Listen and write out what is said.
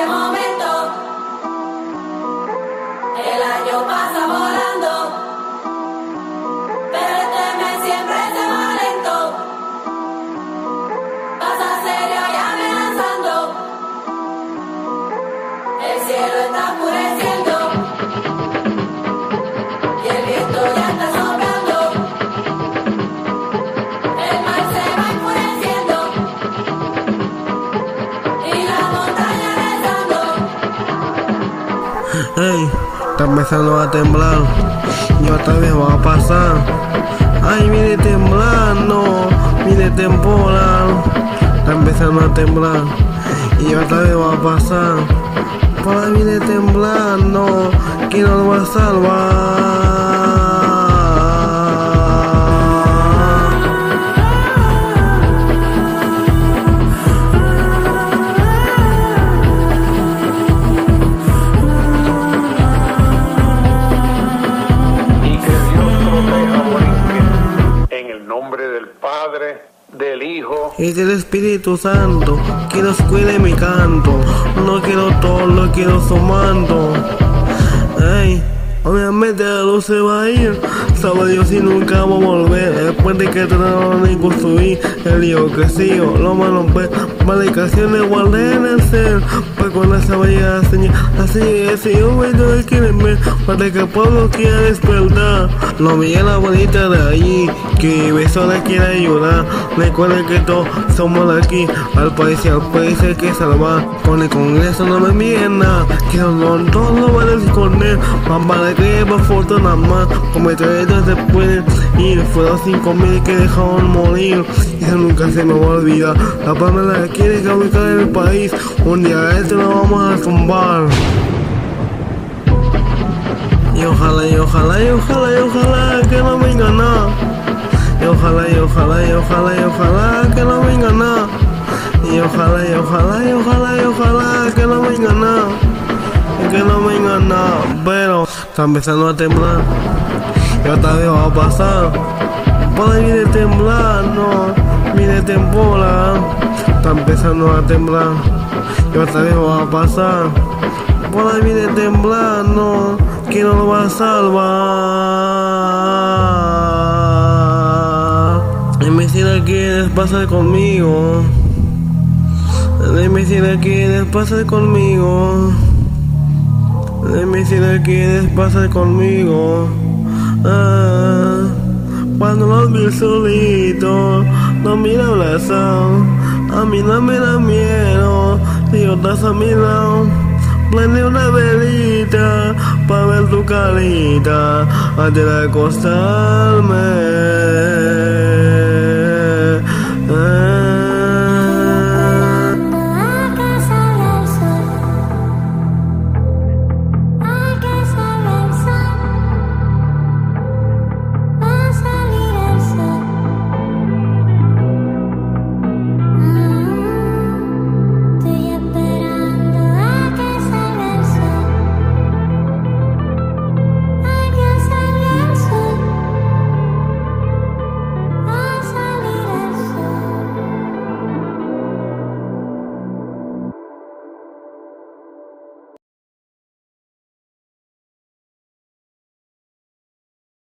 el momento. El año pasa volando, pero este mes siempre se va lento. Pasa serio y amenazando. El cielo está oscureciendo y el viento ya está soplando. El mar se va enfureciendo y la montaña rezando. Hey, está empezando a temblar y otra vez va a pasar. Ay, viene temblando, viene temporal. Está empezando a temblar y otra vez va a pasar. Por ahí viene temblando, que nos va a salvar. Del Padre, del Hijo y del Espíritu Santo, que nos cuide mi canto. No quiero todo, lo quiero sumando. Ay, obviamente la luz se va a ir. Sabe Dios si nunca va a volver. Después de que trataron de construir el lío que sigo, lo malo pues, validaciones guardé en el ser. Pues cuando se vaya a señal, así es, si un momento quieren ver, para que el pueblo quiera despertar. Lo vi en la bonita de allí, que Besona quiere ayudar. Recuerden que todos somos de aquí, al país hay que salvar. Con el Congreso no me envíen nada, que no todos lo van a esconder. Mamá de que por fortuna más, como ellos se pueden ir. Fueron 5.000 que dejaron morir, y eso nunca se me va a olvidar. La palmera quiere causar en el país, un día esto lo vamos a tumbar. Y ojalá, y ojalá, y ojalá, y ojalá que no venga nada. Y ojalá, y ojalá, y ojalá, y ojalá que no venga nada. Y ojalá, y ojalá, y ojalá, y ojalá que no venga nada. Que no venga nada. Pero está empezando a temblar y otra vez va a pasar. Por ahí viene temblando, viene temporal. Está empezando a temblar y otra vez va a pasar. Por ahí viene temblando, que no lo va a salvar. Dime si la quieres pasar conmigo. Dime si la quieres pasar conmigo. Dime si la quieres pasar conmigo. Cuando los vi solitos, no me abrazado. A mí no me da miedo si estás a mi lado. Prende una velita para ver tu carita antes de acostarme.